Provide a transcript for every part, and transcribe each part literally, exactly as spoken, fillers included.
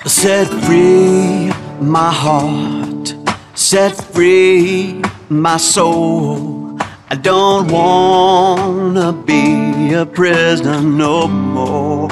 Set free my heart, set free my soul. I don't wanna be a prisoner no more.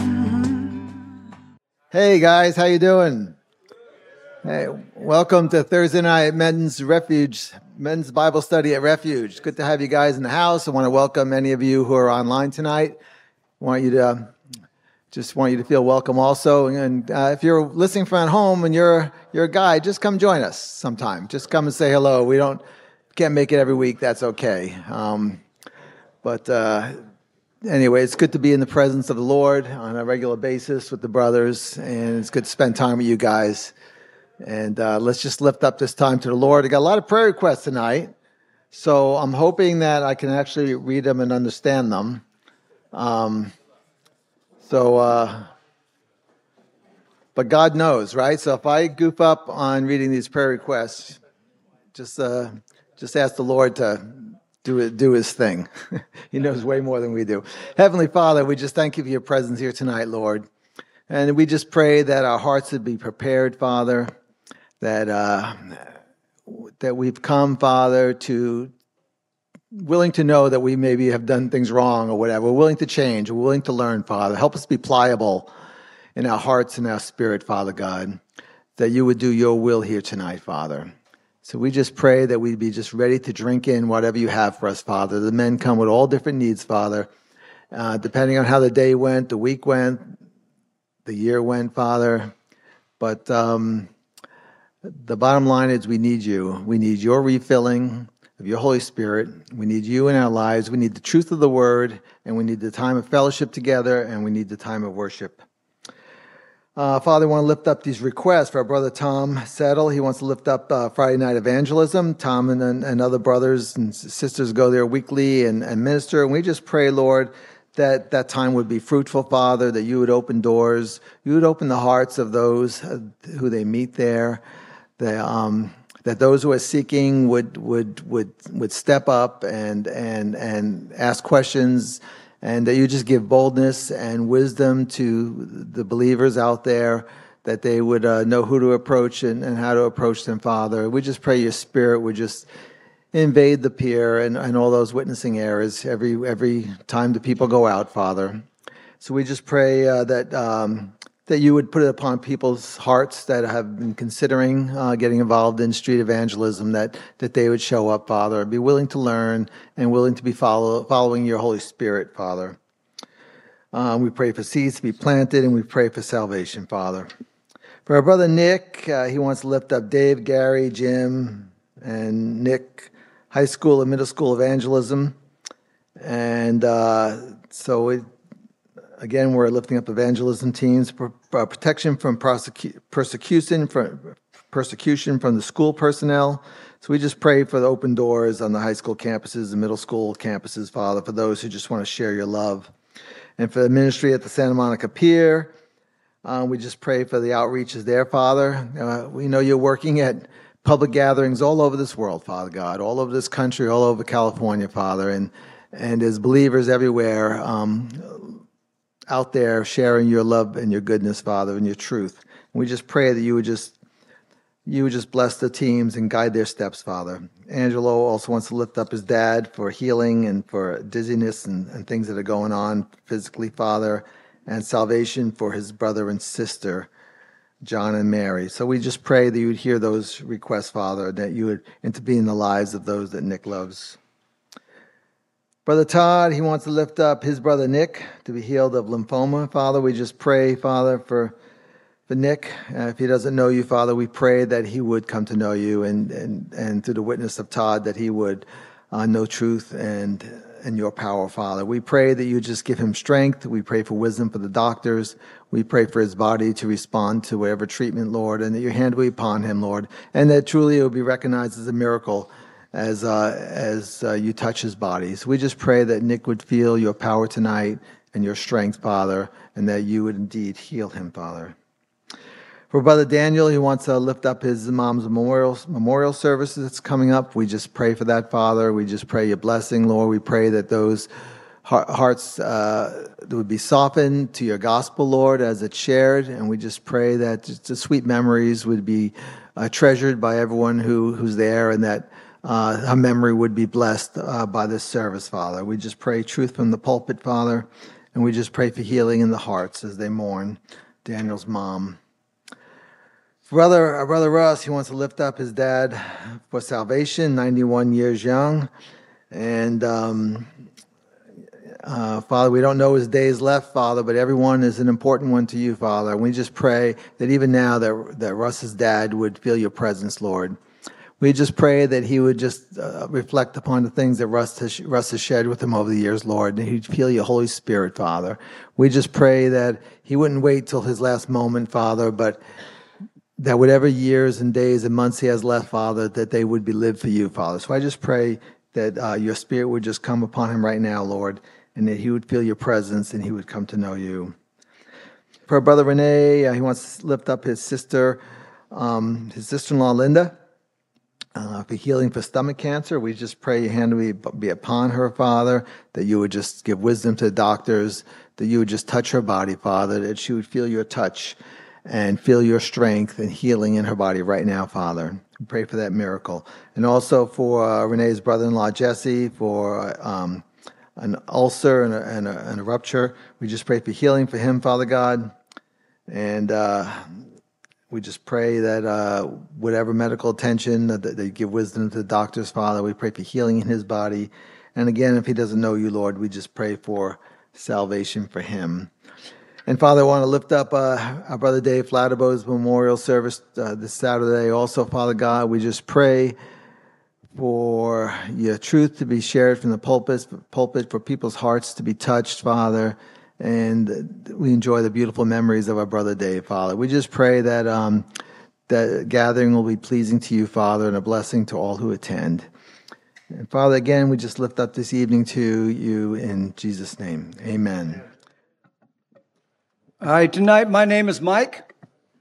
Hey guys, how you doing? Hey, welcome to Thursday night Men's Refuge, Men's Bible Study at Refuge. Good to have you guys in the house. I want to welcome any of you who are online tonight. I want you to just want you to feel welcome also. And uh, if you're listening from at home and you're you're a guy, just come join us sometime. Just come and say hello. We don't can't make it every week. That's okay. Um, but uh, anyway, it's good to be in the presence of the Lord on a regular basis with the brothers, and it's good to spend time with you guys. And uh, let's just lift up this time to the Lord. I got a lot of prayer requests tonight, so I'm hoping that I can actually read them and understand them. Um, so, uh, but God knows, right? So if I goof up on reading these prayer requests, just uh, just ask the Lord to do it, do His thing. He knows way more than we do. Heavenly Father, we just thank you for your presence here tonight, Lord, and we just pray that our hearts would be prepared, Father. That uh, that we've come, Father, to willing to know that we maybe have done things wrong or whatever. We're willing to change. We're willing to learn, Father. Help us be pliable in our hearts and our spirit, Father God, that you would do your will here tonight, Father. So we just pray that we'd be just ready to drink in whatever you have for us, Father. The men come with all different needs, Father, uh, depending on how the day went, the week went, the year went, Father. But um, the bottom line is we need you. We need your refilling of your Holy Spirit. We need you in our lives. We need the truth of the word, and we need the time of fellowship together, and we need the time of worship. Uh, Father, I want to lift up these requests for our brother Tom Settle. He wants to lift up uh, Friday night evangelism. Tom and, and other brothers and sisters go there weekly and, and minister. And we just pray, Lord, that that time would be fruitful, Father, that you would open doors. You would open the hearts of those who they meet there. The, um, that those who are seeking would would would would step up and and and ask questions, and that you just give boldness and wisdom to the believers out there, that they would uh, know who to approach and, and how to approach them, Father. We just pray your Spirit would just invade the pier and, and all those witnessing areas every every time the people go out, Father. So we just pray uh, that. Um, that you would put it upon people's hearts that have been considering uh, getting involved in street evangelism, that that they would show up, Father, be willing to learn and willing to be follow, following your Holy Spirit, Father. Uh, we pray for seeds to be planted, and we pray for salvation, Father. For our brother Nick, uh, he wants to lift up Dave, Gary, Jim, and Nick, high school and middle school evangelism. And uh, so it Again, we're lifting up evangelism teams, for, for protection from prosecu- persecution, from persecution from the school personnel. So we just pray for the open doors on the high school campuses, the middle school campuses, Father, for those who just want to share your love. And for the ministry at the Santa Monica Pier, uh, we just pray for the outreaches there, Father. Uh, we know you're working at public gatherings all over this world, Father God, all over this country, all over California, Father, and and as believers everywhere, um, out there sharing your love and your goodness, Father, and your truth. And we just pray that you would just you would just bless the teams and guide their steps, Father. Angelo also wants to lift up his dad for healing and for dizziness and, and things that are going on physically, Father, and salvation for his brother and sister, John and Mary. So we just pray that you would hear those requests, Father, that you would intervene in the lives of those that Nick loves. Brother Todd, he wants to lift up his brother Nick to be healed of lymphoma. Father, we just pray, Father, for for Nick. Uh, if he doesn't know you, Father, we pray that he would come to know you, and and, and through the witness of Todd, that he would uh, know truth and, and your power, Father. We pray that you just give him strength. We pray for wisdom for the doctors. We pray for his body to respond to whatever treatment, Lord, and that your hand will be upon him, Lord, and that truly it will be recognized as a miracle as uh, as uh, you touch his body. So we just pray that Nick would feel your power tonight and your strength, Father, and that you would indeed heal him, Father. For Brother Daniel, he wants to lift up his mom's memorial memorial services that's coming up. We just pray for that, Father. We just pray your blessing, Lord. We pray that those hearts uh, would be softened to your gospel, Lord, as it's shared. And we just pray that just the sweet memories would be uh, treasured by everyone who, who's there, and that uh, a memory would be blessed uh, by this service, Father. We just pray truth from the pulpit, Father, and we just pray for healing in the hearts as they mourn Daniel's mom. Brother, our brother Russ, he wants to lift up his dad for salvation, ninety-one years young. And um, uh, Father, we don't know his days left, Father, but everyone is an important one to you, Father. And we just pray that even now that, that Russ's dad would feel your presence, Lord. We just pray that he would just uh, reflect upon the things that Russ has, Russ has shared with him over the years, Lord, and he'd feel your Holy Spirit, Father. We just pray that he wouldn't wait till his last moment, Father, but that whatever years and days and months he has left, Father, that they would be lived for you, Father. So I just pray that uh, your Spirit would just come upon him right now, Lord, and that he would feel your presence and he would come to know you. For our brother Renee, uh, he wants to lift up his sister, um, his sister-in-law Linda, uh, for healing for stomach cancer. We just pray your hand would be, be upon her, Father, that you would just give wisdom to the doctors, that you would just touch her body, Father, that she would feel your touch and feel your strength and healing in her body right now, Father. We pray for that miracle. And also for uh, Renee's brother-in-law, Jesse, for um, an ulcer and a, and, a, and a rupture. We just pray for healing for him, Father God. And uh, we just pray that uh, whatever medical attention, that they give wisdom to the doctors, Father. We pray for healing in his body. And again, if he doesn't know you, Lord, we just pray for salvation for him. And Father, I want to lift up uh, our brother Dave Flatterbo's memorial service uh, this Saturday. Also, Father God, we just pray for your truth to be shared from the pulpit, pulpit for people's hearts to be touched, Father. And we enjoy the beautiful memories of our brother Dave, Father. We just pray that um, that gathering will be pleasing to you, Father, and a blessing to all who attend. And Father, again, we just lift up this evening to you in Jesus' name. Amen. All right, tonight my name is Mike.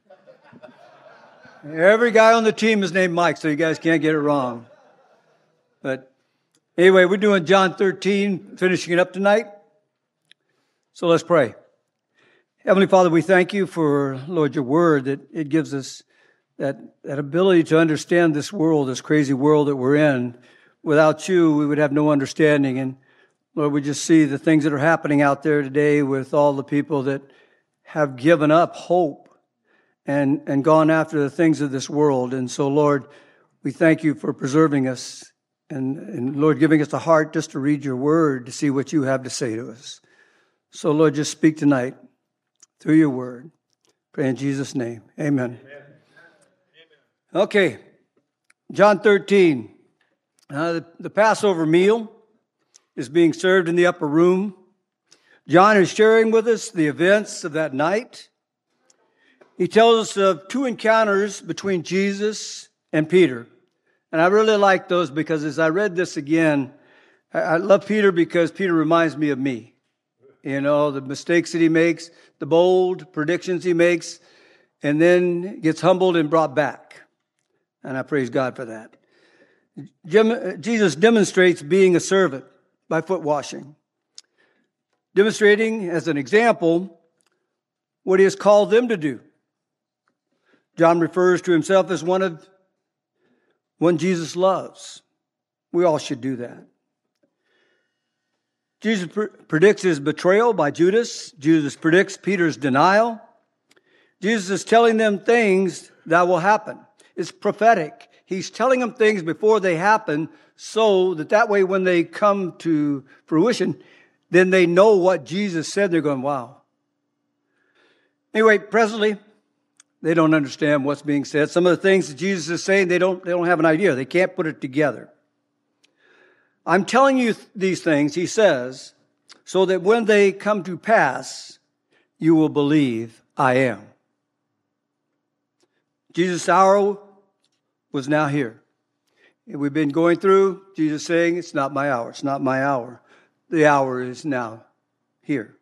Every guy on the team is named Mike, so you guys can't get it wrong. But anyway, we're doing John thirteen, finishing it up tonight. So let's pray. Heavenly Father, we thank you for, Lord, your word, that it gives us that, that ability to understand this world, this crazy world that we're in. Without you, we would have no understanding. And Lord, we just see the things that are happening out there today with all the people that have given up hope and, and gone after the things of this world. And so, Lord, we thank you for preserving us and, and, Lord, giving us a heart just to read your word, to see what you have to say to us. So, Lord, just speak tonight through your word. Pray in Jesus' name. Amen. Amen. Okay, John thirteen. Uh, the, the Passover meal is being served in the upper room. John is sharing with us the events of that night. He tells us of two encounters between Jesus and Peter. And I really like those because as I read this again, I, I love Peter because Peter reminds me of me. You know, the mistakes that he makes, the bold predictions he makes, and then gets humbled and brought back. And I praise God for that. Jesus demonstrates being a servant by foot washing, demonstrating as an example what he has called them to do. John refers to himself as one of one Jesus loves. We all should do that. Jesus pr- predicts his betrayal by Judas. Jesus predicts Peter's denial. Jesus is telling them things that will happen. It's prophetic. He's telling them things before they happen so that that way when they come to fruition, then they know what Jesus said. They're going, wow. Anyway, presently, they don't understand what's being said. Some of the things that Jesus is saying, they don't, they don't have an idea. They can't put it together. I'm telling you th- these things, he says, so that when they come to pass, you will believe I am. Jesus' hour was now here. We've been going through Jesus saying, it's not my hour, it's not my hour. The hour is now here.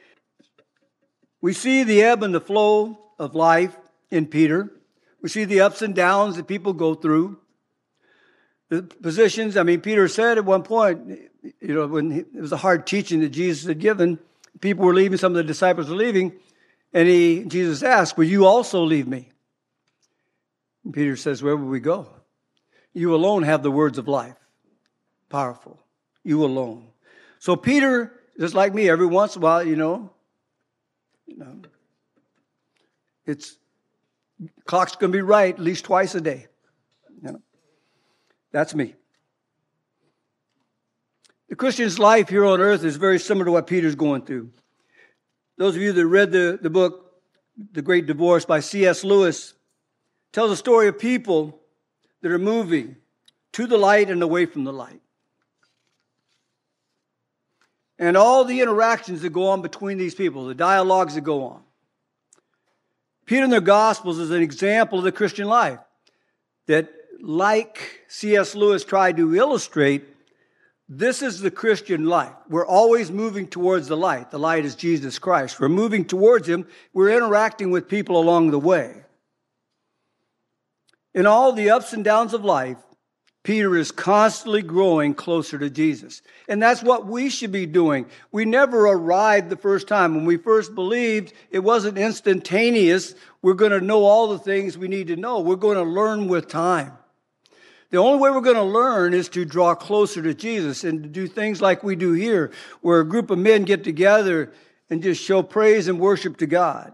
We see the ebb and the flow of life in Peter. We see the ups and downs that people go through. the positions. I mean, Peter said at one point, you know, when he, it was a hard teaching that Jesus had given, people were leaving, some of the disciples were leaving, and he, Jesus asked, will you also leave me? And Peter says, where will we go? You alone have the words of life. Powerful. You alone. So Peter, just like me, every once in a while, you know, you know, it's, clock's going to be right at least twice a day. You know, that's me. The Christian's life here on earth is very similar to what Peter's going through. Those of you that read the, the book, The Great Divorce by C S Lewis, tells a story of people that are moving to the light and away from the light. And all the interactions that go on between these people, the dialogues that go on. Peter in the Gospels is an example of the Christian life that, like C S Lewis tried to illustrate, this is the Christian life. We're always moving towards the light. The light is Jesus Christ. We're moving towards Him. We're interacting with people along the way. In all the ups and downs of life, Peter is constantly growing closer to Jesus. And that's what we should be doing. We never arrived the first time. When we first believed, it wasn't instantaneous. We're going to know all the things we need to know. We're going to learn with time. The only way we're going to learn is to draw closer to Jesus and to do things like we do here, where a group of men get together and just show praise and worship to God.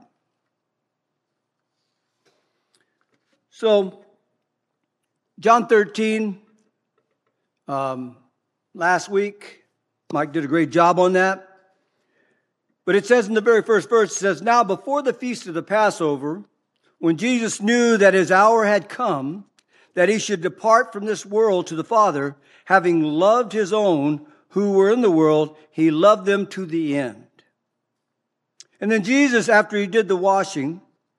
So, John thirteen, um, last week, Mike did a great job on that. But it says in the very first verse, it says, now before the feast of the Passover, when Jesus knew that his hour had come, that he should depart from this world to the Father, having loved his own who were in the world, he loved them to the end. And then Jesus, after he did the washing,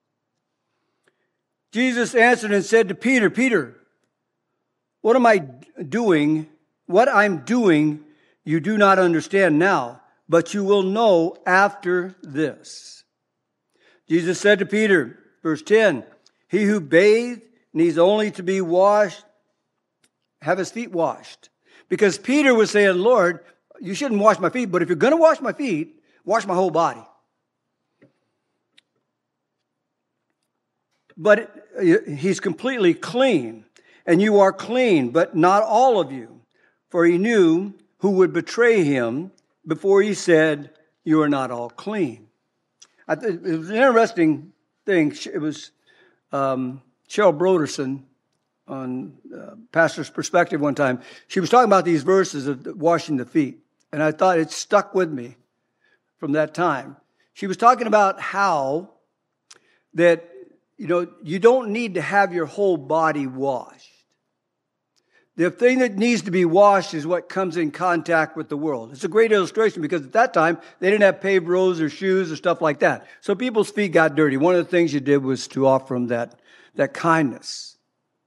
Jesus answered and said to Peter, Peter, what am I doing? What I'm doing, you do not understand now, but you will know after this. Jesus said to Peter, verse ten, he who bathed needs only to be washed, have his feet washed. Because Peter was saying, Lord, you shouldn't wash my feet, but if you're going to wash my feet, wash my whole body. But he's completely clean, and you are clean, but not all of you. For he knew who would betray him before he said, you are not all clean. I th- it was an interesting thing. It was... Um, Cheryl Broderson on uh, Pastor's Perspective one time, she was talking about these verses of washing the feet. And I thought it stuck with me from that time. She was talking about how that, you know, you don't need to have your whole body washed. The thing that needs to be washed is what comes in contact with the world. It's a great illustration because at that time, they didn't have paved roads or shoes or stuff like that. So people's feet got dirty. One of the things you did was to offer them that that kindness.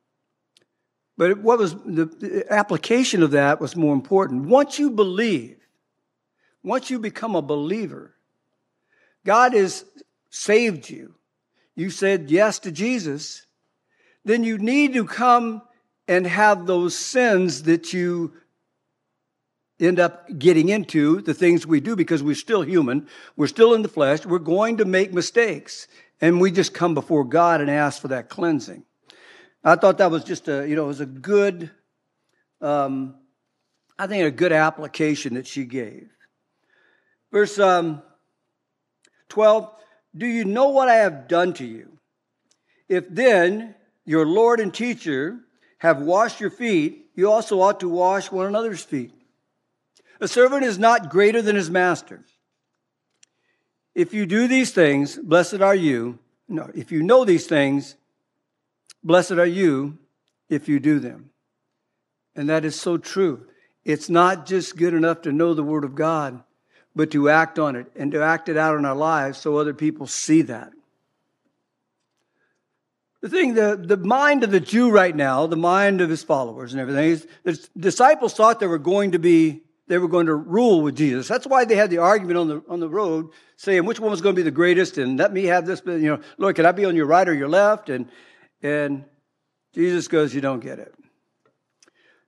But what was the, the application of that was more important. Once you believe, once you become a believer, God has saved you. You said yes to Jesus, then you need to come and have those sins that you end up getting into, the things we do, because we're still human, we're still in the flesh, we're going to make mistakes. And we just come before God and ask for that cleansing. I thought that was just a, you know, it was a good, um, I think a good application that she gave. Verse um, twelve, do you know what I have done to you? If then your Lord and teacher have washed your feet, you also ought to wash one another's feet. A servant is not greater than his master. If you do these things, blessed are you. No, if you know these things, blessed are you if you do them. And that is so true. It's not just good enough to know the Word of God, but to act on it and to act it out in our lives so other people see that. The thing, the, the mind of the Jew right now, the mind of his followers and everything, is the disciples thought they were going to be They were going to rule with Jesus. That's why they had the argument on the on the road, saying which one was going to be the greatest, and let me have this. You know, Lord, can I be on your right or your left? And and Jesus goes, you don't get it.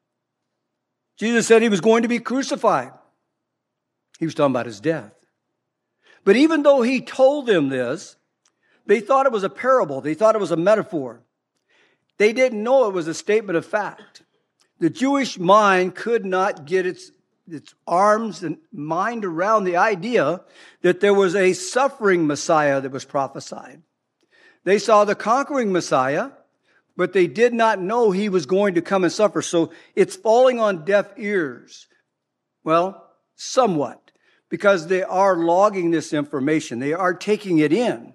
Jesus said he was going to be crucified. He was talking about his death. But even though he told them this, they thought it was a parable. They thought it was a metaphor. They didn't know it was a statement of fact. The Jewish mind could not get its, its arms and mind around the idea that there was a suffering Messiah that was prophesied. They saw the conquering Messiah, but they did not know he was going to come and suffer. So it's falling on deaf ears. Well, somewhat, because they are logging this information. They are taking it in.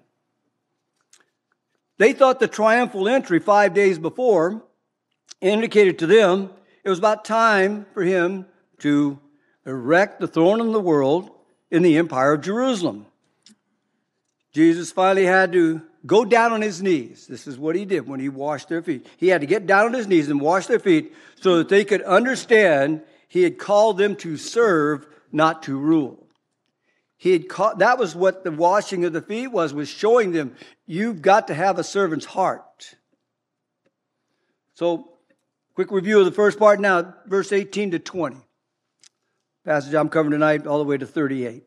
They thought the triumphal entry five days before indicated to them it was about time for him to erect the throne of the world in the empire of Jerusalem. Jesus finally had to go down on his knees. This is what he did when he washed their feet. He had to get down on his knees and wash their feet so that they could understand he had called them to serve, not to rule. He had called, that was what the washing of the feet was, was showing them you've got to have a servant's heart. So, quick review of the first part now, verse eighteen to twenty. Passage I'm covering tonight all the way to thirty-eight.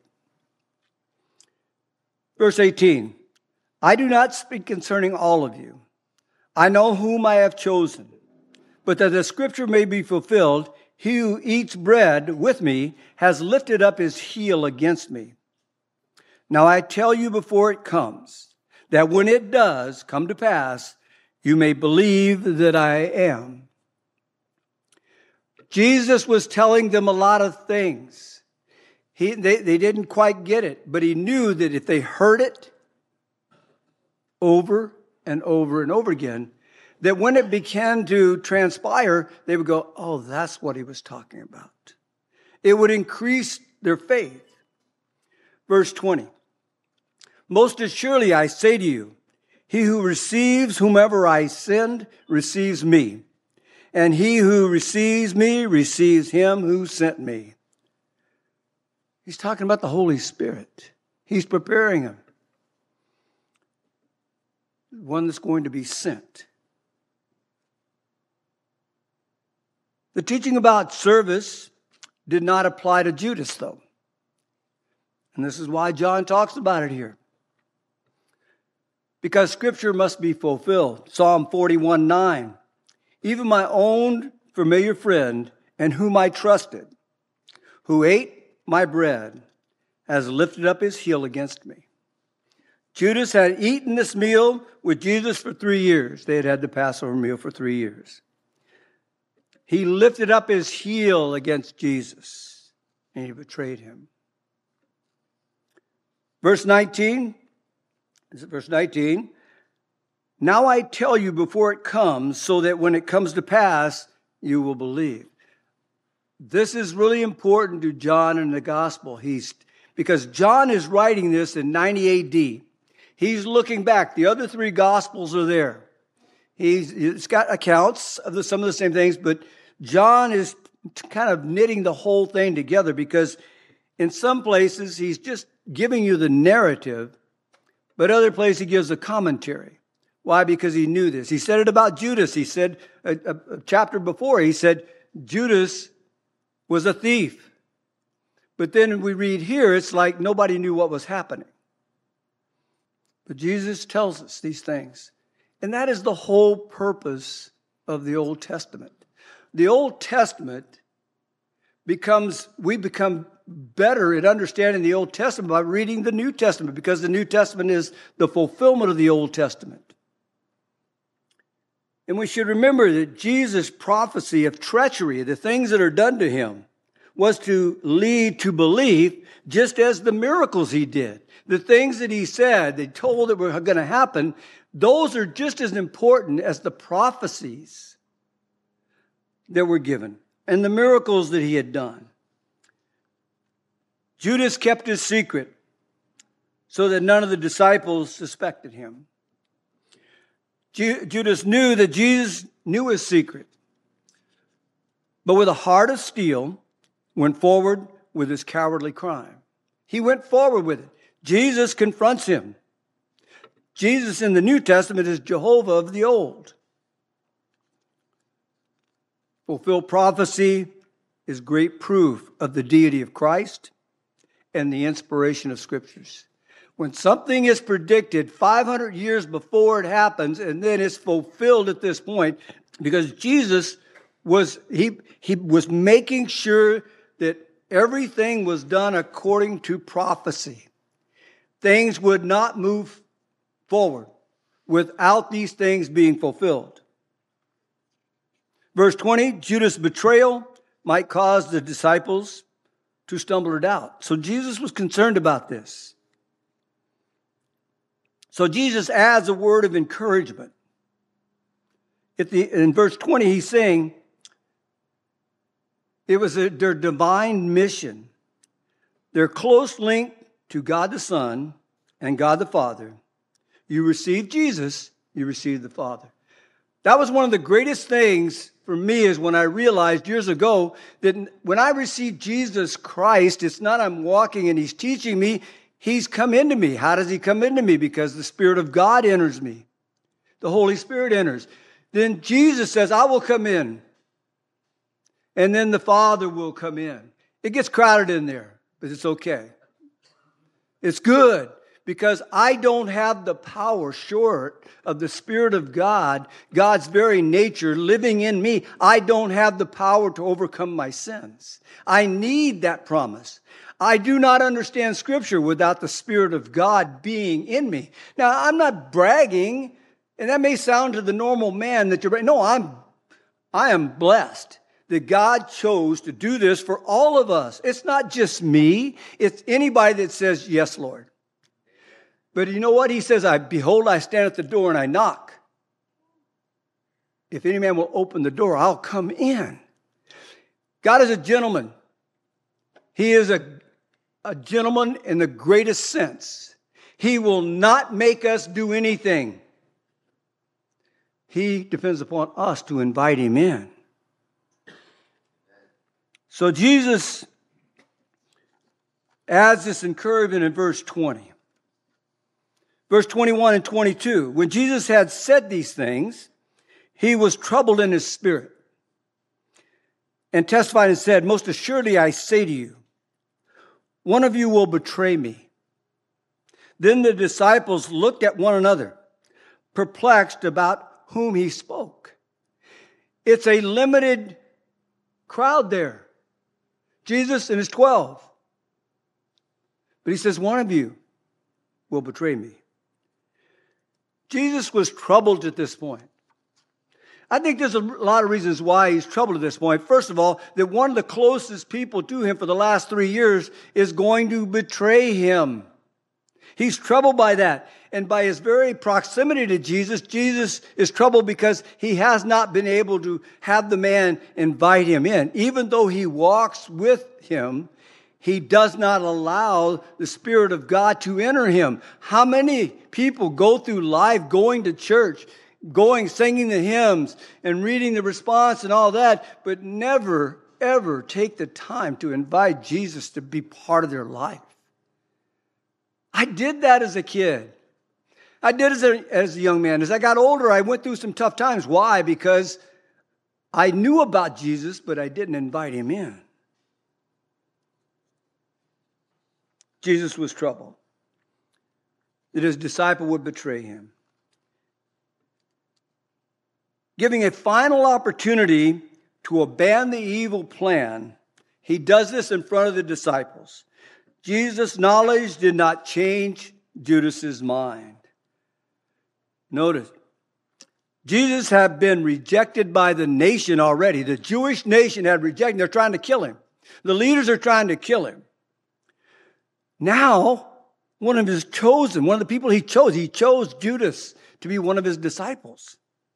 Verse eighteen. I do not speak concerning all of you. I know whom I have chosen. But that the scripture may be fulfilled, he who eats bread with me has lifted up his heel against me. Now I tell you before it comes, that when it does come to pass, you may believe that I am. Jesus was telling them a lot of things. He, they, they didn't quite get it, but he knew that if they heard it over and over and over again, that when it began to transpire, they would go, oh, that's what he was talking about. It would increase their faith. Verse twenty. Most assuredly I say to you, he who receives whomever I send receives me. And he who receives me receives him who sent me. He's talking about the Holy Spirit. He's preparing him. One that's going to be sent. The teaching about service did not apply to Judas, though. And this is why John talks about it here. Because Scripture must be fulfilled. Psalm forty-one nine. Even my own familiar friend, and whom I trusted, who ate my bread, has lifted up his heel against me. Judas had eaten this meal with Jesus for three years. They had had the Passover meal for three years. He lifted up his heel against Jesus, and he betrayed him. Verse nineteen, is it verse nineteen? Now I tell you before it comes, so that when it comes to pass, you will believe. This is really important to John in the gospel. He's, because John is writing this in ninety A D. He's looking back. The other three gospels are there. He's, it's got accounts of the, some of the same things, but John is kind of knitting the whole thing together because in some places he's just giving you the narrative, but other places he gives a commentary. Why? Because he knew this. He said it about Judas. He said a, a, a chapter before, he said Judas was a thief. But then we read here, it's like nobody knew what was happening. But Jesus tells us these things. And that is the whole purpose of the Old Testament. The Old Testament becomes, we become better at understanding the Old Testament by reading the New Testament, because the New Testament is the fulfillment of the Old Testament. And we should remember that Jesus' prophecy of treachery, the things that are done to him, was to lead to belief, just as the miracles he did. The things that he said, they told that were going to happen, those are just as important as the prophecies that were given and the miracles that he had done. Judas kept his secret so that none of the disciples suspected him. Ju- Judas knew that Jesus knew his secret, but with a heart of steel, went forward with his cowardly crime. He went forward with it. Jesus confronts him. Jesus in the New Testament is Jehovah of the Old. Fulfill prophecy is great proof of the deity of Christ and the inspiration of Scriptures. When something is predicted five hundred years before it happens, and then it's fulfilled at this point, because Jesus was, he, he was making sure that everything was done according to prophecy. Things would not move forward without these things being fulfilled. Verse twenty, Judas' betrayal might cause the disciples to stumble or doubt. So Jesus was concerned about this. So Jesus adds a word of encouragement. At the, in verse twenty, he's saying, it was a, their divine mission, their close link to God the Son and God the Father. You receive Jesus, you receive the Father. That was one of the greatest things for me, is when I realized years ago that when I received Jesus Christ, it's not I'm walking and he's teaching me, he's come into me. How does he come into me? Because the Spirit of God enters me. The Holy Spirit enters. Then Jesus says, I will come in. And then the Father will come in. It gets crowded in there, but it's okay. It's good, because I don't have the power short of the Spirit of God, God's very nature living in me. I don't have the power to overcome my sins. I need that promise. I do not understand Scripture without the Spirit of God being in me. Now, I'm not bragging, and that may sound to the normal man that you're, no, I'm, I am blessed that God chose to do this for all of us. It's not just me. It's anybody that says, yes, Lord. But you know what? He says, I behold, I stand at the door and I knock. If any man will open the door, I'll come in. God is a gentleman. He is a, a gentleman in the greatest sense. He will not make us do anything. He depends upon us to invite him in. So Jesus adds this encouragement in verse twenty. Verse twenty-one and twenty-two. When Jesus had said these things, he was troubled in his spirit and testified and said, most assuredly I say to you, one of you will betray me. Then the disciples looked at one another, perplexed about whom he spoke. It's a limited crowd there. Jesus and his twelve. But he says, one of you will betray me. Jesus was troubled at this point. I think there's a lot of reasons why he's troubled at this point. First of all, that one of the closest people to him for the last three years is going to betray him. He's troubled by that. And by his very proximity to Jesus, Jesus is troubled because he has not been able to have the man invite him in. Even though he walks with him, he does not allow the Spirit of God to enter him. How many people go through life going to church, going, singing the hymns and reading the response and all that, but never, ever take the time to invite Jesus to be part of their life? I did that as a kid. I did as a, as a young man. As I got older, I went through some tough times. Why? Because I knew about Jesus, but I didn't invite him in. Jesus was troubled that his disciple would betray him. Giving a final opportunity to abandon the evil plan, he does this in front of the disciples. Jesus' knowledge did not change Judas's mind. Notice, Jesus had been rejected by the nation already. The Jewish nation had rejected him. They're trying to kill him. The leaders are trying to kill him. Now, one of his chosen, one of the people he chose, he chose Judas to be one of his disciples,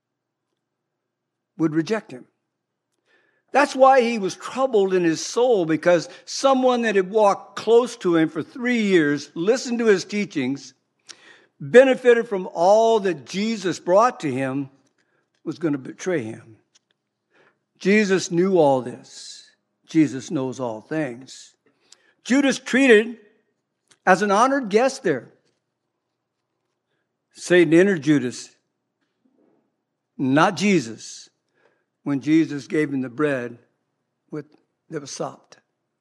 would reject him. That's why he was troubled in his soul, because someone that had walked close to him for three years, listened to his teachings, benefited from all that Jesus brought to him, was going to betray him. Jesus knew all this. Jesus knows all things. Judas treated as an honored guest there. Satan entered Judas, not Jesus, when Jesus gave him the bread with that was stopped.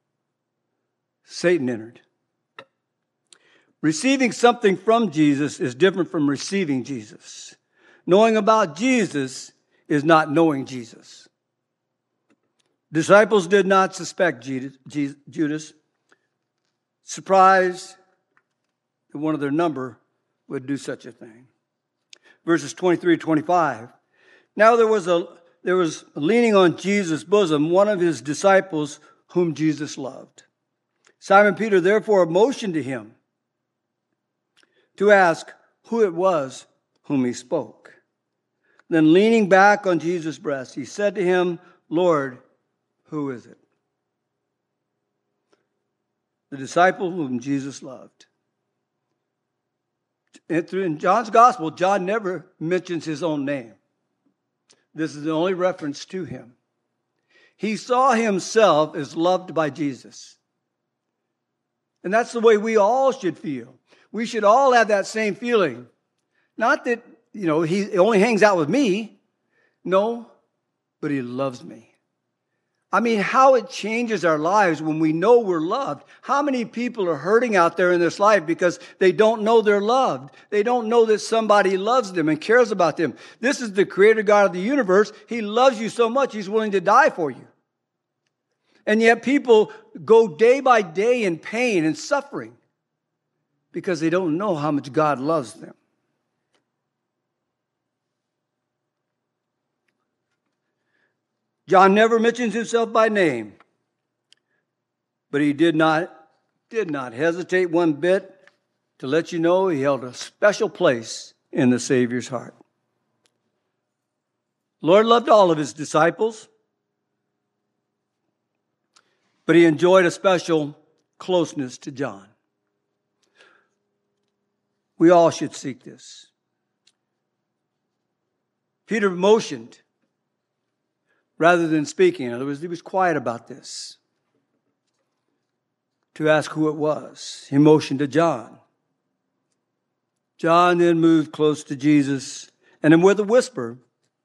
Satan entered. Receiving something from Jesus is different from receiving Jesus. Knowing about Jesus is not knowing Jesus. Disciples did not suspect Judas, surprised that one of their number would do such a thing. Verses twenty-three to twenty-five. Now there was a there was leaning on Jesus' bosom one of his disciples whom Jesus loved. Simon Peter therefore motioned to him to ask who it was whom he spoke. Then leaning back on Jesus' breast, he said to him, Lord, who is it? The disciple whom Jesus loved. In John's gospel, John never mentions his own name. This is the only reference to him. He saw himself as loved by Jesus. And that's the way we all should feel. We should all have that same feeling. Not that, you know, he only hangs out with me. No, but he loves me. I mean, how it changes our lives when we know we're loved. How many people are hurting out there in this life because they don't know they're loved? They don't know that somebody loves them and cares about them. This is the creator God of the universe. He loves you so much, he's willing to die for you. And yet people go day by day in pain and suffering because they don't know how much God loves them. John never mentions himself by name, but he did not, did not hesitate one bit to let you know he held a special place in the Savior's heart. The Lord loved all of his disciples, but he enjoyed a special closeness to John. We all should seek this. Peter motioned rather than speaking. In other words, he was quiet about this. To ask who it was, he motioned to John. John then moved close to Jesus, and then with a whisper,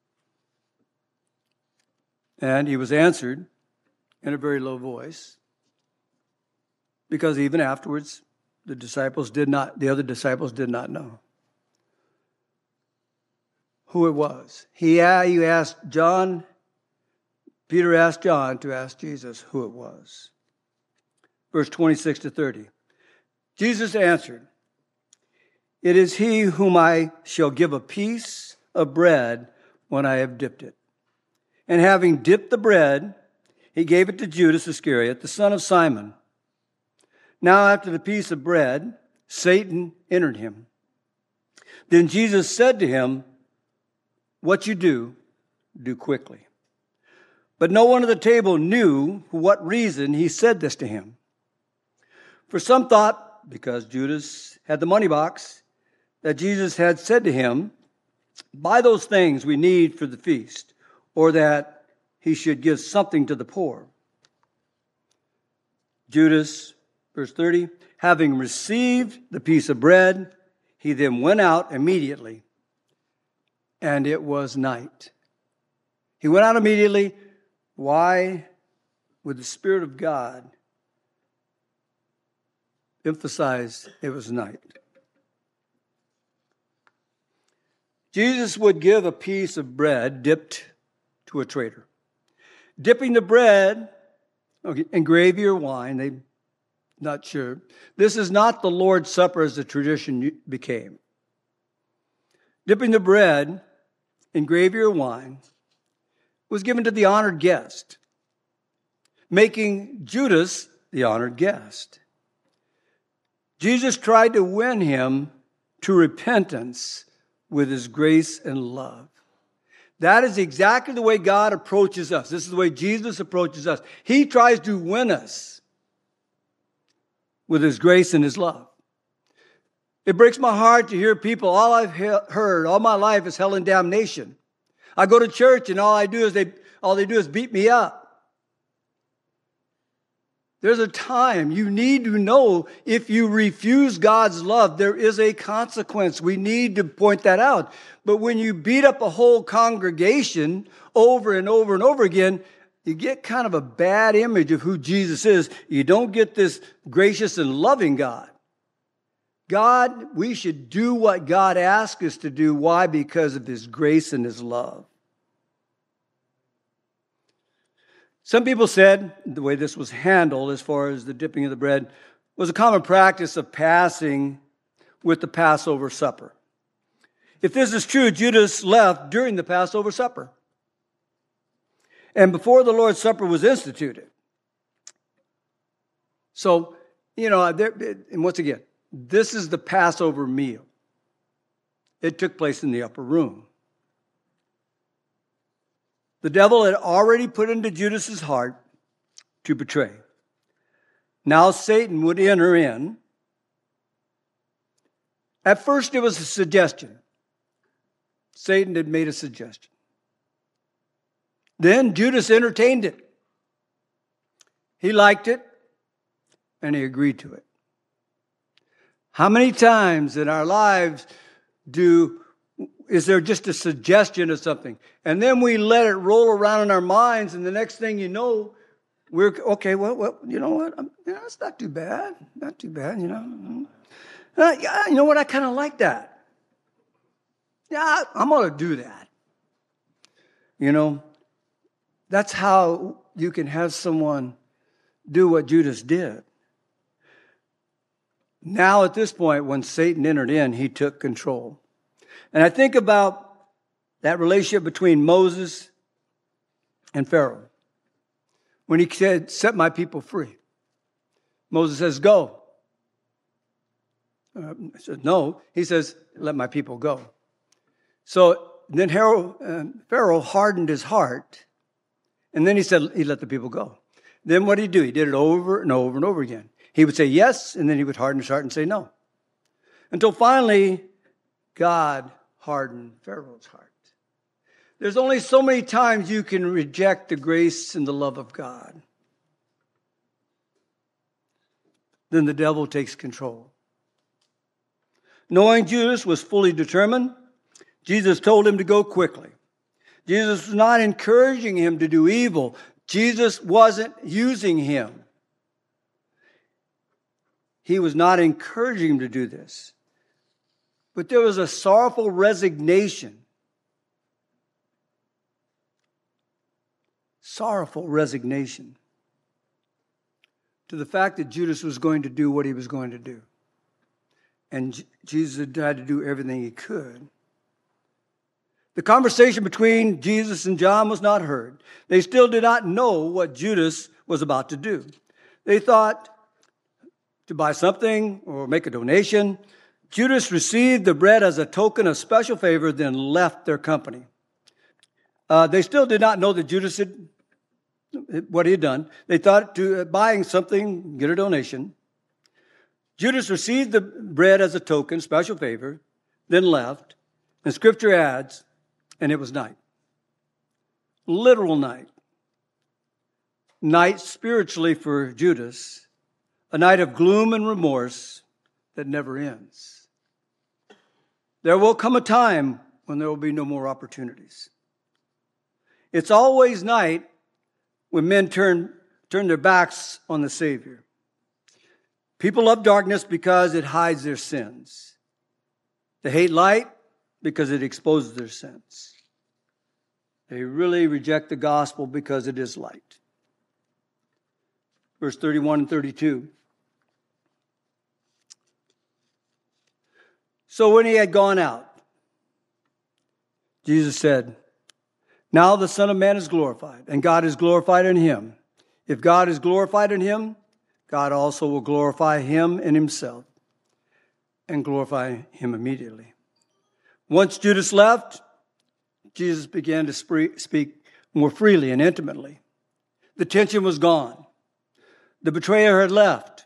and he was answered in a very low voice, because even afterwards, the disciples did not, the other disciples did not know who it was. He, he asked John, Peter asked John to ask Jesus who it was. Verse twenty-six to thirty. Jesus answered, "It is he whom I shall give a piece of bread when I have dipped it." And having dipped the bread, he gave it to Judas Iscariot, the son of Simon. Now after the piece of bread, Satan entered him. Then Jesus said to him, "What you do, do quickly." But no one at the table knew for what reason he said this to him. For some thought, because Judas had the money box, that Jesus had said to him, "Buy those things we need for the feast," or that he should give something to the poor. Judas, verse thirty, having received the piece of bread, he then went out immediately, and it was night. He went out immediately. Why? With the Spirit of God emphasized it was night. Jesus would give a piece of bread dipped to a traitor. Dipping the bread okay, in gravy or wine, they not sure. This is not the Lord's Supper as the tradition became. Dipping the bread in gravy or wine was given to the honored guest, making Judas the honored guest. Jesus tried to win him to repentance with his grace and love. That is exactly the way God approaches us. This is the way Jesus approaches us. He tries to win us with his grace and his love. It breaks my heart to hear people, all I've heard all my life is hell and damnation. I go to church and all I do is they all they do is beat me up. There's a time you need to know if you refuse God's love, there is a consequence. We need to point that out. But when you beat up a whole congregation over and over and over again, you get kind of a bad image of who Jesus is. You don't get this gracious and loving God. God, we should do what God asks us to do. Why? Because of His grace and His love. Some people said the way this was handled as far as the dipping of the bread was a common practice of passing with the Passover supper. If this is true, Judas left during the Passover supper and before the Lord's Supper was instituted. So, you know, there, and once again, this is the Passover meal. It took place in the upper room. The devil had already put into Judas's heart to betray. Now Satan would enter in. At first it was a suggestion. Satan had made a suggestion. Then Judas entertained it. He liked it, and he agreed to it. How many times in our lives do is there just a suggestion of something, and then we let it roll around in our minds, and the next thing you know, we're okay. Well, well you know what? I'm, you know, it's not too bad. Not too bad. You know. Uh, yeah, you know what? I kind of like that. Yeah, I'm going to do that. You know, that's how you can have someone do what Judas did. Now, at this point, when Satan entered in, he took control. And I think about that relationship between Moses and Pharaoh. When he said, set my people free. Moses says, go. Uh, I said, no. He says, let my people go. So then Pharaoh hardened his heart. And then he said, he let the people go. Then what did he do? He did it over and over and over again. He would say yes, and then he would harden his heart and say no. Until finally, God hardened Pharaoh's heart. There's only so many times you can reject the grace and the love of God. Then the devil takes control. Knowing Judas was fully determined, Jesus told him to go quickly. Jesus was not encouraging him to do evil. Jesus wasn't using him. He was not encouraging him to do this. But there was a sorrowful resignation. Sorrowful resignation to the fact that Judas was going to do what he was going to do. And J- Jesus had tried to do everything he could. The conversation between Jesus and John was not heard. They still did not know what Judas was about to do. They thought to buy something or make a donation. Judas received the bread as a token of special favor, then left their company. Uh, they still did not know that Judas had what he had done. They thought to uh, buying something, get a donation. Judas received the bread as a token, special favor, then left. And Scripture adds, and it was night. Literal night. Night spiritually for Judas. A night of gloom and remorse that never ends. There will come a time when there will be no more opportunities. It's always night when men turn, turn their backs on the Savior. People love darkness because it hides their sins. They hate light because it exposes their sins. They really reject the gospel because it is light. Verse thirty-one and thirty-two. So when he had gone out, Jesus said, now the Son of Man is glorified, and God is glorified in him. If God is glorified in him, God also will glorify him in himself and glorify him immediately. Once Judas left, Jesus began to speak more freely and intimately. The tension was gone. The betrayer had left.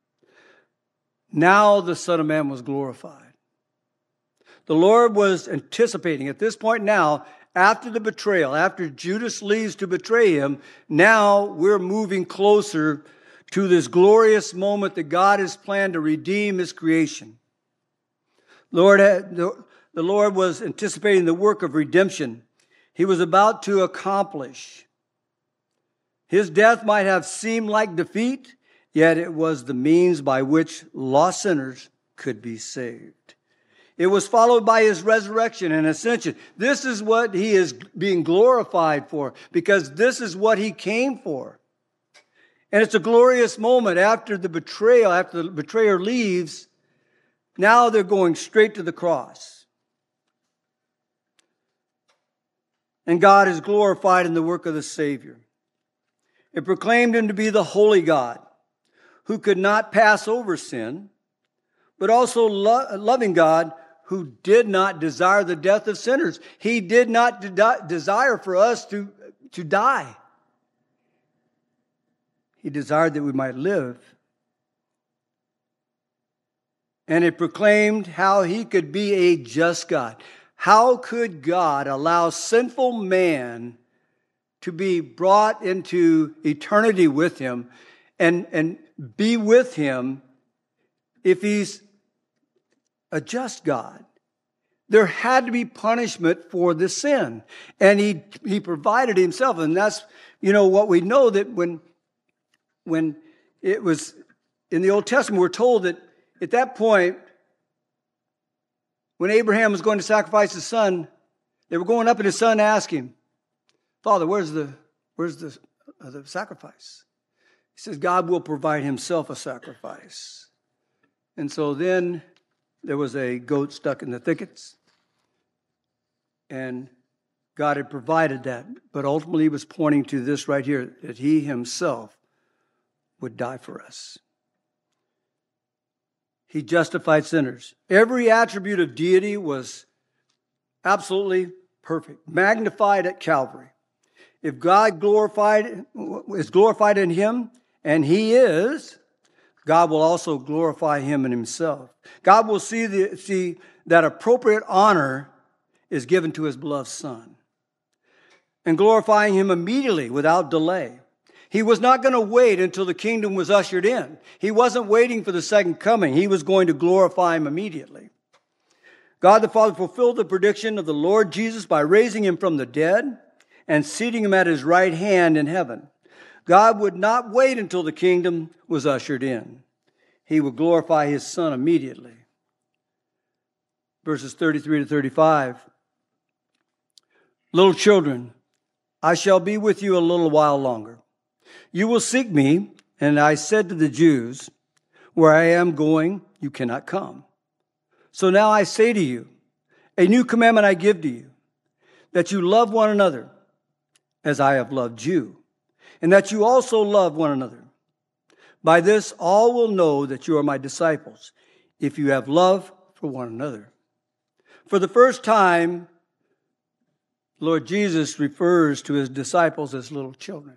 Now the Son of Man was glorified. The Lord was anticipating at this point now, after the betrayal, after Judas leaves to betray him, now we're moving closer to this glorious moment that God has planned to redeem his creation. Lord, the Lord was anticipating the work of redemption he was about to accomplish. His death might have seemed like defeat, yet it was the means by which lost sinners could be saved. It was followed by his resurrection and ascension. This is what he is being glorified for, because this is what he came for. And it's a glorious moment after the betrayal, after the betrayer leaves. Now they're going straight to the cross. And God is glorified in the work of the Savior. It proclaimed him to be the holy God who could not pass over sin, but also lo- loving God who did not desire the death of sinners. He did not de- desire for us to, to die. He desired that we might live. And it proclaimed how he could be a just God. How could God allow sinful man to be brought into eternity with him and, and be with him if he's a just God? There had to be punishment for the sin. And he, he provided himself. And that's, you know, what we know, that when, when it was in the Old Testament, we're told that at that point, when Abraham was going to sacrifice his son, they were going up and his son asked him, Father, where's the, where's the, uh, the sacrifice? He says, God will provide himself a sacrifice. And so then there was a goat stuck in the thickets. And God had provided that. But ultimately he was pointing to this right here, that he himself would die for us. He justified sinners. Every attribute of deity was absolutely perfect, magnified at Calvary. If God glorified is glorified in him, and he is, God will also glorify him in himself. God will see, the, see that appropriate honor is given to his beloved Son, and glorifying him immediately without delay. He was not going to wait until the kingdom was ushered in. He wasn't waiting for the second coming. He was going to glorify him immediately. God the Father fulfilled the prediction of the Lord Jesus by raising him from the dead and seating him at his right hand in heaven. God would not wait until the kingdom was ushered in. He would glorify his Son immediately. Verses thirty-three to thirty-five. Little children, I shall be with you a little while longer. You will seek me, and I said to the Jews, where I am going, you cannot come. So now I say to you, a new commandment I give to you, that you love one another as I have loved you, and that you also love one another. By this all will know that you are my disciples, if you have love for one another. For the first time, Lord Jesus refers to his disciples as little children.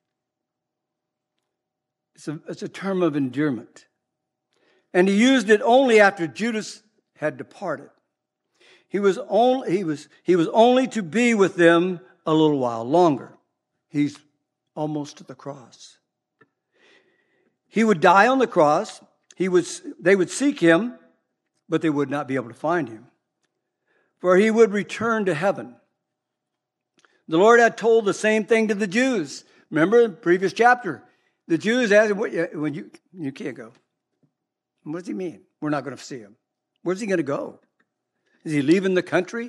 It's a, it's a term of endearment. And he used it only after Judas had departed. He was only, he was, he was only to be with them a little while longer. He's almost to the cross. He would die on the cross. He would, they would seek him, but they would not be able to find him. For he would return to heaven. The Lord had told the same thing to the Jews. Remember the previous chapter? The Jews asked him, when you, you can't go. What does he mean? We're not going to see him. Where's he going to go? Is he leaving the country?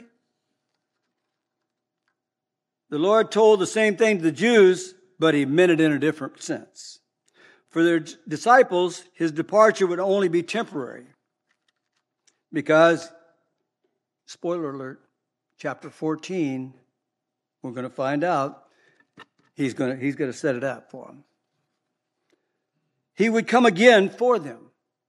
The Lord told the same thing to the Jews, but he meant it in a different sense. For their disciples, his departure would only be temporary. Because, spoiler alert, chapter fourteen, we're going to find out he's going to, he's going to set it up for them. He would come again for them.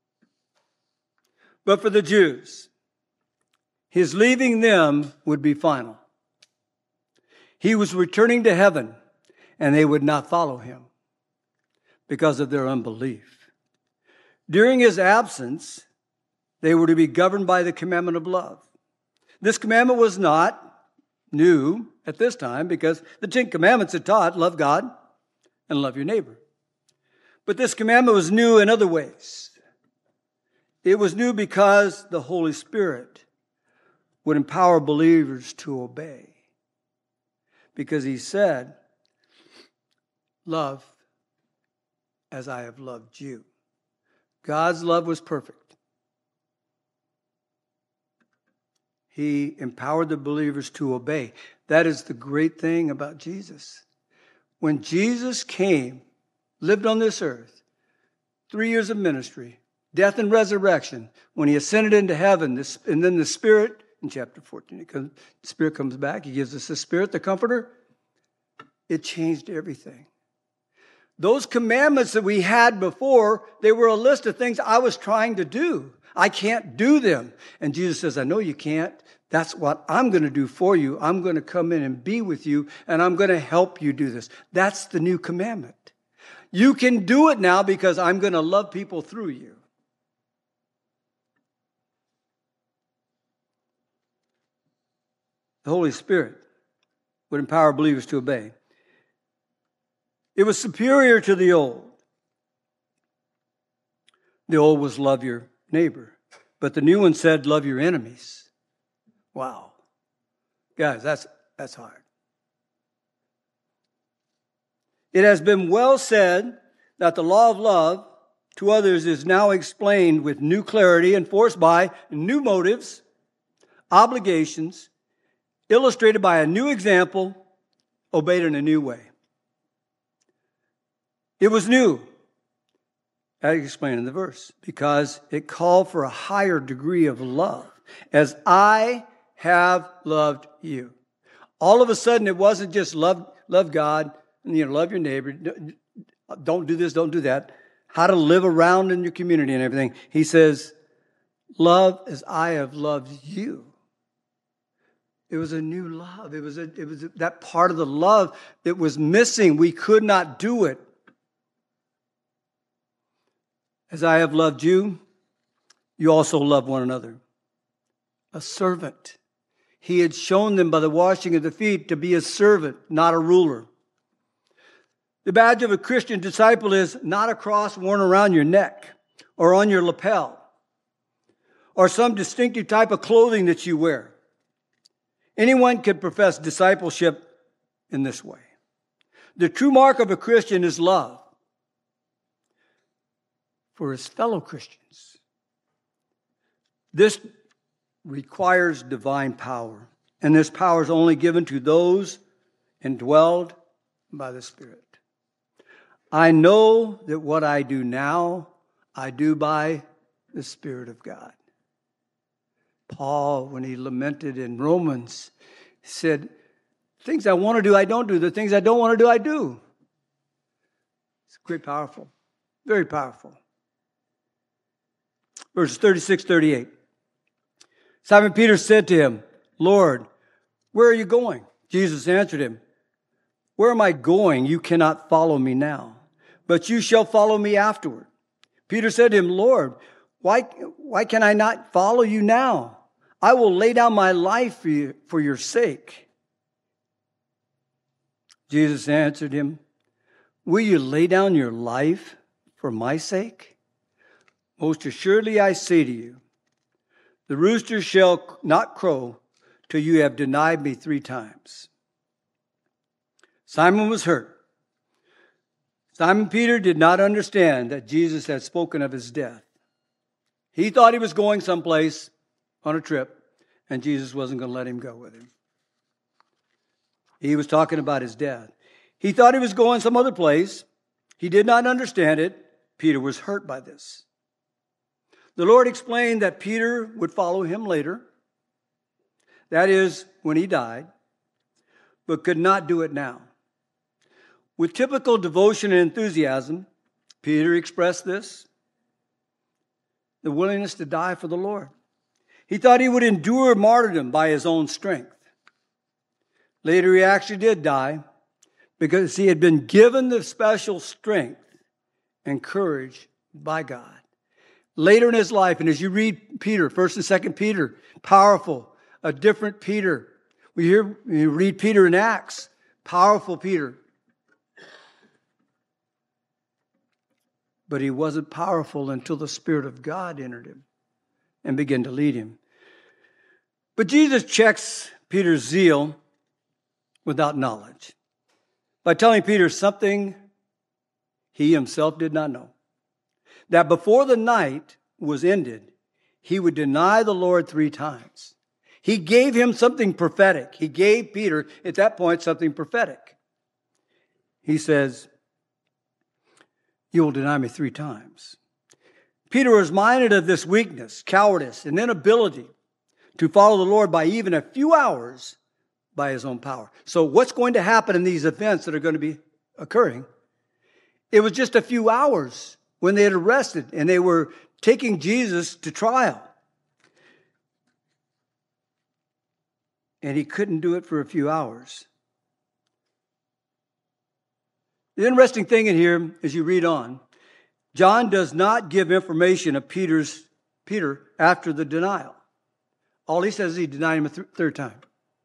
But for the Jews, his leaving them would be final. He was returning to heaven, and they would not follow him because of their unbelief. During his absence, they were to be governed by the commandment of love. This commandment was not new at this time because the Ten Commandments had taught, love God and love your neighbor. But this commandment was new in other ways. It was new because the Holy Spirit would empower believers to obey. Because he said, love as I have loved you. God's love was perfect. He empowered the believers to obey. That is the great thing about Jesus. When Jesus came, lived on this earth, three years of ministry, death and resurrection, when he ascended into heaven, this, and then the Spirit, in chapter fourteen, it comes, the Spirit comes back, he gives us the Spirit, the Comforter, it changed everything. Those commandments that we had before, they were a list of things I was trying to do. I can't do them. And Jesus says, I know you can't. That's what I'm going to do for you. I'm going to come in and be with you, and I'm going to help you do this. That's the new commandment. You can do it now because I'm going to love people through you. The Holy Spirit would empower believers to obey. It was superior to the old. The old was love your neighbor, but the new one said love your enemies. Wow. Guys, that's, that's hard. It has been well said that the law of love to others is now explained with new clarity, enforced by new motives, obligations, illustrated by a new example, obeyed in a new way. It was new, as explained in the verse, because it called for a higher degree of love, as I have loved you. All of a sudden, it wasn't just love, love God, you know, love your neighbor, don't do this, don't do that, how to live around in your community and everything. He says, love as I have loved you. It was a new love. It was, a, it was that part of the love that was missing. We could not do it. As I have loved you, you also love one another. A servant. He had shown them by the washing of the feet to be a servant, not a ruler. The badge of a Christian disciple is not a cross worn around your neck or on your lapel or some distinctive type of clothing that you wear. Anyone can profess discipleship in this way. The true mark of a Christian is love for his fellow Christians. This requires divine power, and this power is only given to those indwelled by the Spirit. I know that what I do now, I do by the Spirit of God. Paul, when he lamented in Romans, said, things I want to do, I don't do. The things I don't want to do, I do. It's very powerful. Very powerful. Verses thirty-six, thirty-eight. Simon Peter said to him, Lord, where are you going? Jesus answered him, where am I going? You cannot follow me now, but you shall follow me afterward. Peter said to him, Lord, why, why can I not follow you now? I will lay down my life for, you, for your sake. Jesus answered him, will you lay down your life for my sake? Most assuredly I say to you, the rooster shall not crow till you have denied me three times. Simon was hurt. Simon Peter did not understand that Jesus had spoken of his death. He thought he was going someplace on a trip, and Jesus wasn't going to let him go with him. He was talking about his death. He thought he was going some other place. He did not understand it. Peter was hurt by this. The Lord explained that Peter would follow him later. That is, when he died, but could not do it now. With typical devotion and enthusiasm, Peter expressed this, the willingness to die for the Lord. He thought he would endure martyrdom by his own strength. Later, he actually did die because he had been given the special strength and courage by God. Later in his life, and as you read Peter, First and Second Peter, powerful, a different Peter. We hear, you read Peter in Acts, powerful Peter. But he wasn't powerful until the Spirit of God entered him and began to lead him. But Jesus checks Peter's zeal without knowledge by telling Peter something he himself did not know, that before the night was ended, he would deny the Lord three times. He gave him something prophetic. He gave Peter, at that point, something prophetic. He says, you will deny me three times. Peter was minded of this weakness, cowardice, and inability to follow the Lord by even a few hours by his own power. So what's going to happen in these events that are going to be occurring? It was just a few hours when they had arrested and they were taking Jesus to trial. And he couldn't do it for a few hours. The interesting thing in here, as you read on, John does not give information of Peter's Peter after the denial. All he says is he denied him a th- third time.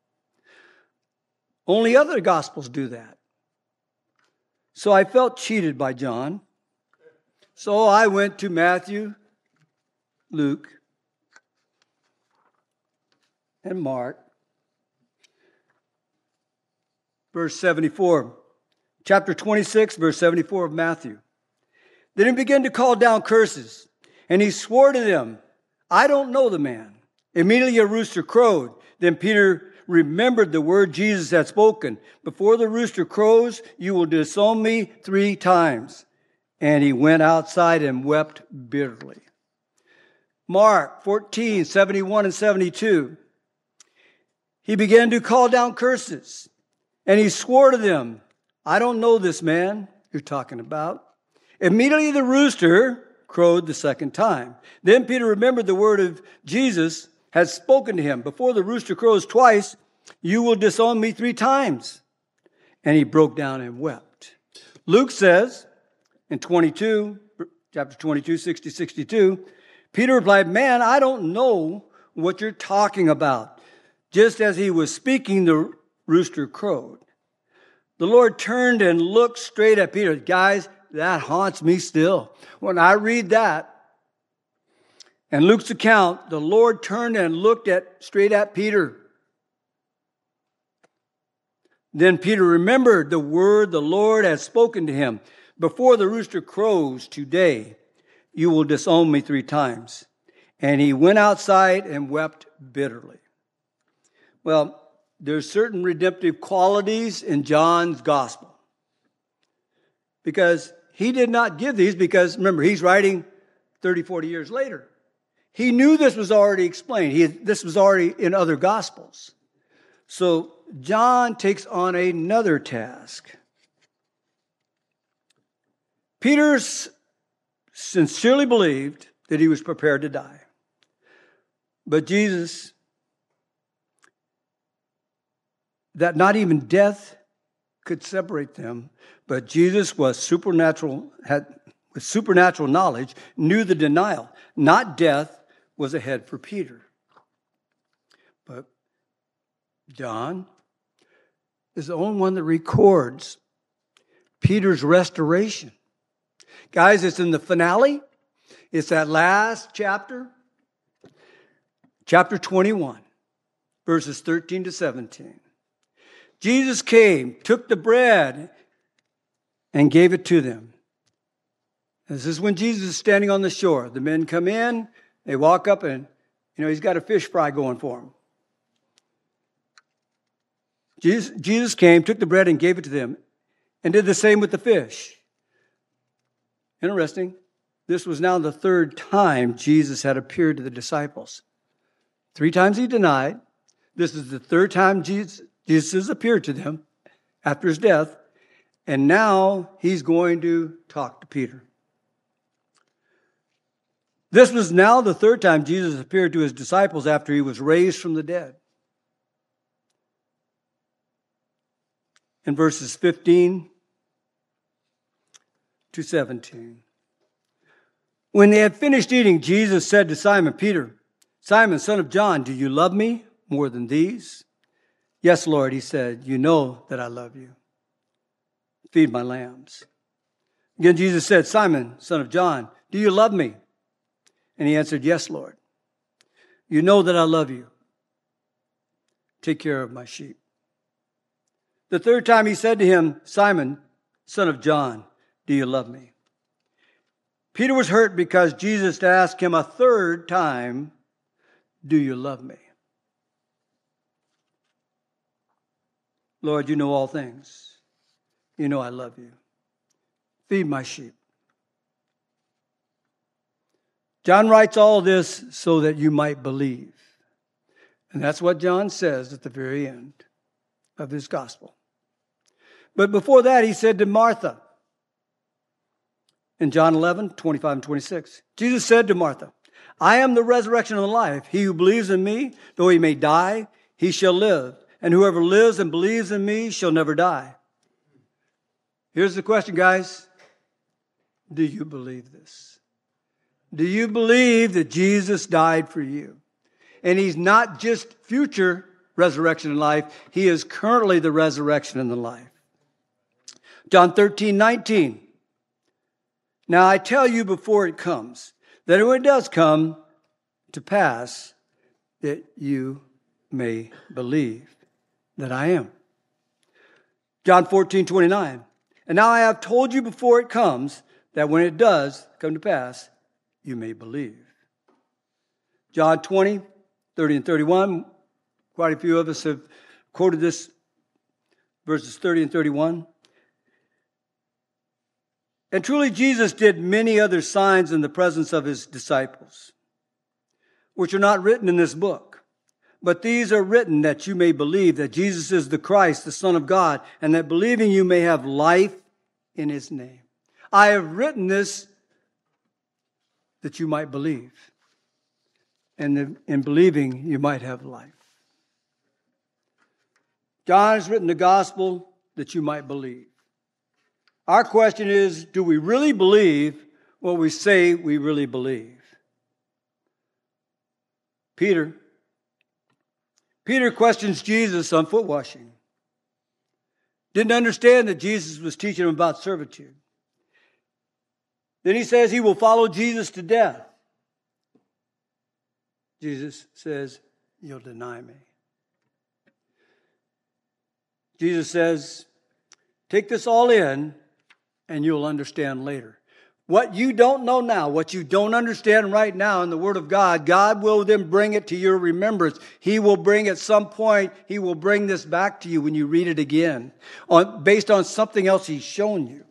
Only other Gospels do that. So I felt cheated by John. So I went to Matthew, Luke, and Mark. Verse seventy-four. Chapter twenty-six, verse seventy-four of Matthew. Then he began to call down curses, and he swore to them, I don't know the man. Immediately a rooster crowed. Then Peter remembered the word Jesus had spoken. Before the rooster crows, you will disown me three times. And he went outside and wept bitterly. Mark fourteen, seventy-one and seventy-two. He began to call down curses, and he swore to them, I don't know this man you're talking about. Immediately the rooster crowed the second time. Then Peter remembered the word of Jesus had spoken to him. Before the rooster crows twice, you will disown me three times. And he broke down and wept. Luke says in twenty-two, chapter twenty-two, sixty, sixty-two, Peter replied, man, I don't know what you're talking about. Just as he was speaking, the rooster crowed. The Lord turned and looked straight at Peter. Guys, that haunts me still. When I read that, and Luke's account, the Lord turned and looked at straight at Peter. Then Peter remembered the word the Lord had spoken to him. Before the rooster crows today, you will disown me three times. And he went outside and wept bitterly. Well, there's certain redemptive qualities in John's gospel. Because he did not give these because, remember, he's writing thirty, forty years later. He knew this was already explained. He, this was already in other gospels. So John takes on another task. Peter sincerely believed that he was prepared to die. But Jesus, that not even death could separate them, but Jesus was supernatural, had with supernatural knowledge, knew the denial, not death, was ahead for Peter. But John is the only one that records Peter's restoration. Guys, it's in the finale. It's that last chapter, chapter twenty-one, verses thirteen to seventeen. Jesus came, took the bread, and gave it to them. This is when Jesus is standing on the shore. The men come in, they walk up, and you know he's got a fish fry going for him. Jesus, Jesus came, took the bread, and gave it to them, and did the same with the fish. Interesting. This was now the third time Jesus had appeared to the disciples. Three times he denied. This is the third time Jesus, Jesus has appeared to them after his death. And now he's going to talk to Peter. This was now the third time Jesus appeared to his disciples after he was raised from the dead. In verses fifteen to seventeen. When they had finished eating, Jesus said to Simon Peter, Simon, son of John, do you love me more than these? Yes, Lord, he said, you know that I love you. Feed my lambs. Again, Jesus said, Simon, son of John, do you love me? And he answered, yes, Lord. You know that I love you. Take care of my sheep. The third time he said to him, Simon, son of John, do you love me? Peter was hurt because Jesus asked him a third time, do you love me? Lord, you know all things. You know I love you. Feed my sheep. John writes all this so that you might believe. And that's what John says at the very end of his gospel. But before that, he said to Martha, in John eleven, twenty-five and twenty-six, Jesus said to Martha, I am the resurrection and the life. He who believes in me, though he may die, he shall live. And whoever lives and believes in me shall never die. Here's the question, guys. Do you believe this? Do you believe that Jesus died for you? And he's not just future resurrection and life. He is currently the resurrection and the life. John thirteen, nineteen. Now I tell you before it comes, that when it does come to pass, that you may believe that I am. John fourteen, twenty-nine. And now I have told you before it comes, that when it does come to pass, you may believe. John twenty, thirty and thirty-one. Quite a few of us have quoted this, verses thirty and thirty-one. And truly Jesus did many other signs in the presence of his disciples, which are not written in this book. But these are written that you may believe that Jesus is the Christ, the Son of God, and that believing you may have life in his name. I have written this that you might believe. And in believing, you might have life. John has written the gospel that you might believe. Our question is, do we really believe what we say we really believe? Peter. Peter questions Jesus on foot washing. Didn't understand that Jesus was teaching him about servitude. Then he says he will follow Jesus to death. Jesus says, you'll deny me. Jesus says, take this all in and you'll understand later. What you don't know now, what you don't understand right now in the Word of God, God will then bring it to your remembrance. He will bring at some point, He will bring this back to you when you read it again, on, based on something else He's shown you.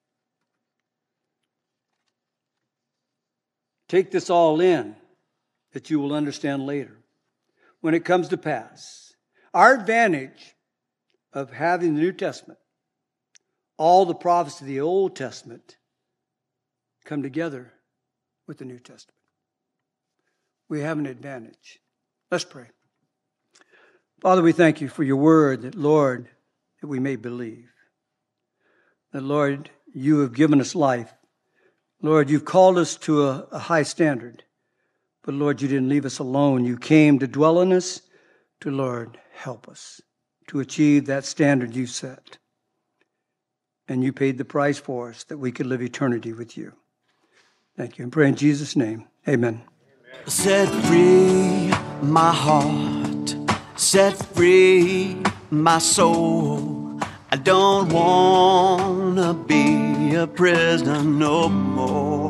Take this all in that you will understand later when it comes to pass. Our advantage of having the New Testament, all the prophets of the Old Testament come together with the New Testament. We have an advantage. Let's pray. Father, we thank you for your word, that, Lord, that we may believe. That, Lord, you have given us life. Lord, you've called us to a, a high standard. But, Lord, you didn't leave us alone. You came to dwell in us, to, Lord, help us to achieve that standard you set. And you paid the price for us that we could live eternity with you. Thank you. And pray in Jesus' name. Amen. Set free my heart, set free my soul. I don't want to be a prisoner no more.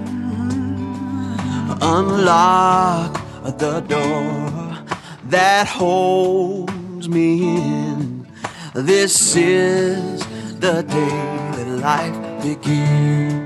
Unlock the door that holds me in. This is the day that life begins.